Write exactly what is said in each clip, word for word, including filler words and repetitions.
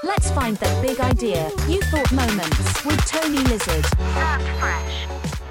Let's find that big idea. You Thought Moments with Tony Lizard. That's fresh.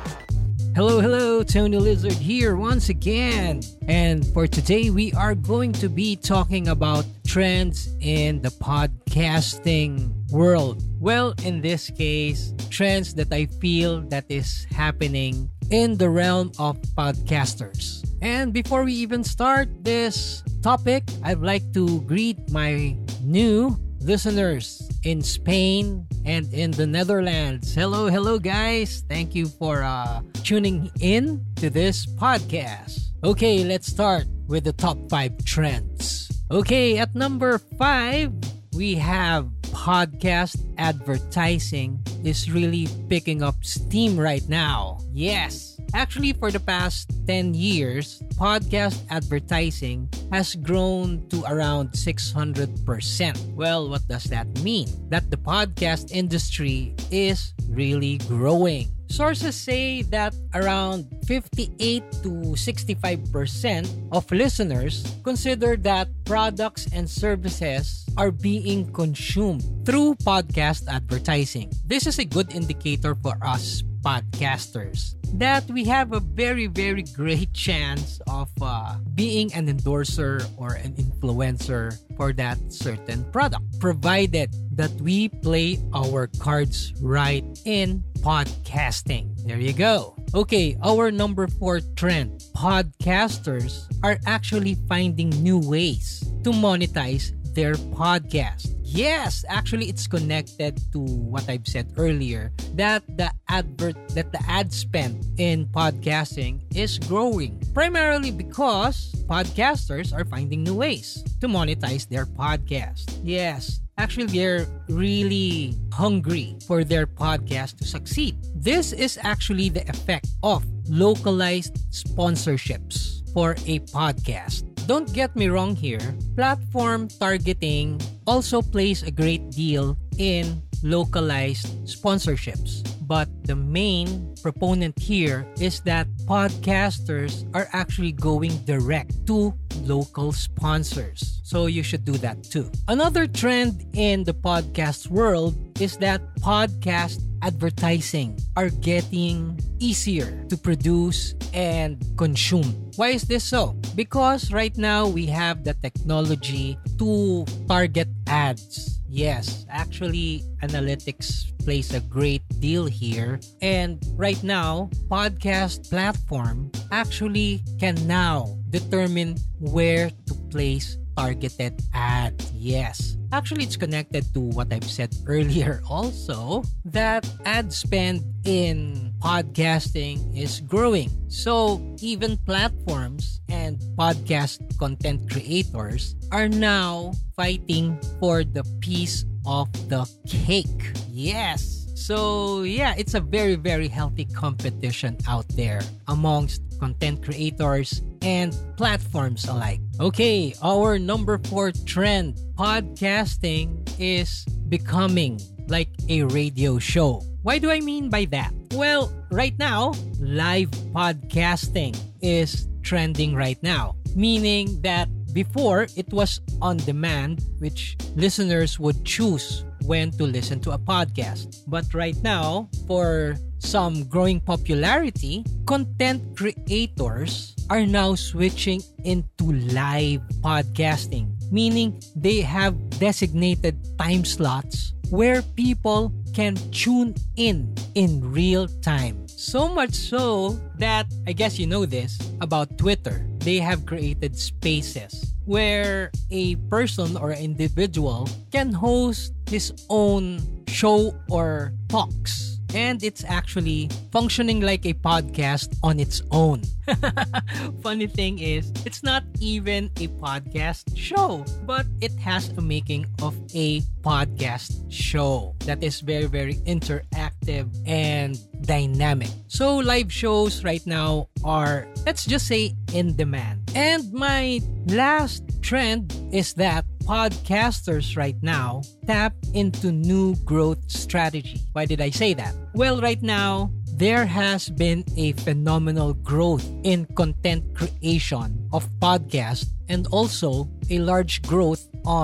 Hello, hello, Tony Lizard here once again. And for today, we are going to be talking about trends in the podcasting world. Well, in this case, trends that I feel that is happening in the realm of podcasters. And before we even start this topic, I'd like to greet my new listeners in Spain and in the Netherlands. Hello, hello guys. Thank you for uh, tuning in to this podcast. Okay, let's start with the top five trends. Okay, at number five, we have podcast advertising is really picking up steam right now. Yes. Actually, for the past ten years, podcast advertising has grown to around six hundred percent. Well, what does that mean? That the podcast industry is really growing. Sources say that around fifty-eight to sixty-five percent of listeners consider that products and services are being consumed through podcast advertising. This is a good indicator for us podcasters that we have a very, very great chance of uh, being an endorser or an influencer for that certain product, provided that we play our cards right in podcasting. There you go. Okay, our number four trend. Podcasters are actually finding new ways to monetize their podcast. Yes, actually it's connected to what I've said earlier, that the advert that the ad spend in podcasting is growing, primarily because podcasters are finding new ways to monetize their podcast. Yes, actually they're really hungry for their podcast to succeed. This is actually the effect of localized sponsorships for a podcast. Don't get me wrong here, platform targeting also plays a great deal in localized sponsorships. But the main proponent here is that podcasters are actually going direct to local sponsors. So you should do that too. Another trend in the podcast world is that podcast advertising are getting easier to produce and consume. Why is this so? Because right now we have the technology to target ads. Yes, actually analytics plays a great deal here. And right now, podcast platform actually can now determine where to place targeted ads. Yes. Actually, it's connected to what I've said earlier also, that ad spend in podcasting is growing. So even platforms and podcast content creators are now fighting for the piece of the cake. Yes. So yeah, it's a very, very healthy competition out there amongst content creators and platforms alike. Okay, our number four trend, podcasting is becoming like a radio show. Why do I mean by that? Well, right now, live podcasting is trending right now, meaning that before it was on demand, which listeners would choose when to listen to a podcast. But right now, for some growing popularity, content creators are now switching into live podcasting, meaning they have designated time slots where people can tune in in real time. So much so that, I guess you know this, about Twitter. They have created spaces where a person or individual can host his own show or talks. And it's actually functioning like a podcast on its own. Funny thing is, it's not even a podcast show, but it has a making of a podcast show that is very, very interactive and dynamic. So live shows right now are, let's just say, in demand. And my last trend is that podcasters right now tap into new growth strategy. Why did I say that? Well, right now, there has been a phenomenal growth in content creation of podcasts and also a large growth on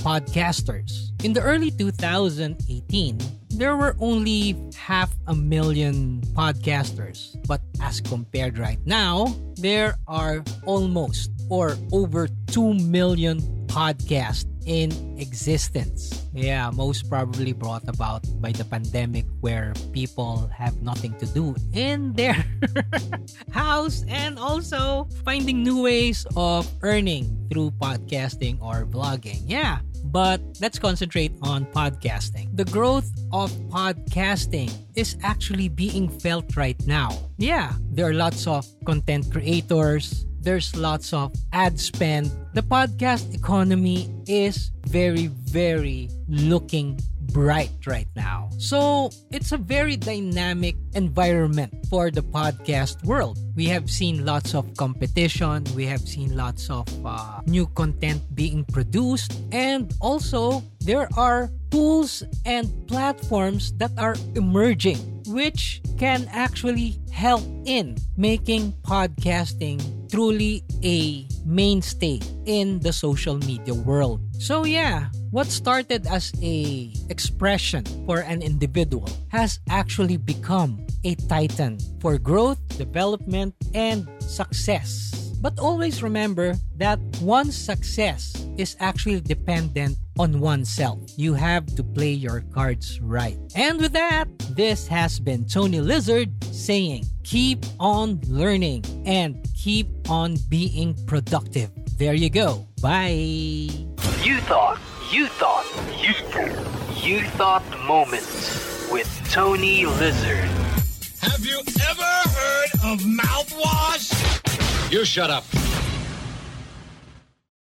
podcasters. In the early twenty eighteen, there were only half a million podcasters. But as compared right now, there are almost or over two million podcasts in existence. Yeah, most probably brought about by the pandemic where people have nothing to do in their house and also finding new ways of earning through podcasting or vlogging. Yeah, but let's concentrate on podcasting. The growth of podcasting is actually being felt right now. Yeah, there are lots of content creators. There's lots of ad spend. The podcast economy is very, very looking bright right now. So it's a very dynamic environment for the podcast world. We have seen lots of competition. We have seen lots of uh, new content being produced. And also, there are tools and platforms that are emerging which can actually help in making podcasting truly a mainstay in the social media world. So yeah, what started as a expression for an individual has actually become a titan for growth, development, and success. But always remember that one's success is actually dependent on oneself. You have to play your cards right. And with that, this has been Tony Lizard saying, keep on learning and keep on being productive. There you go. Bye. You thought, you thought, you thought, you thought moments with Tony Lizard. Have you ever heard of mouthwash? You shut up.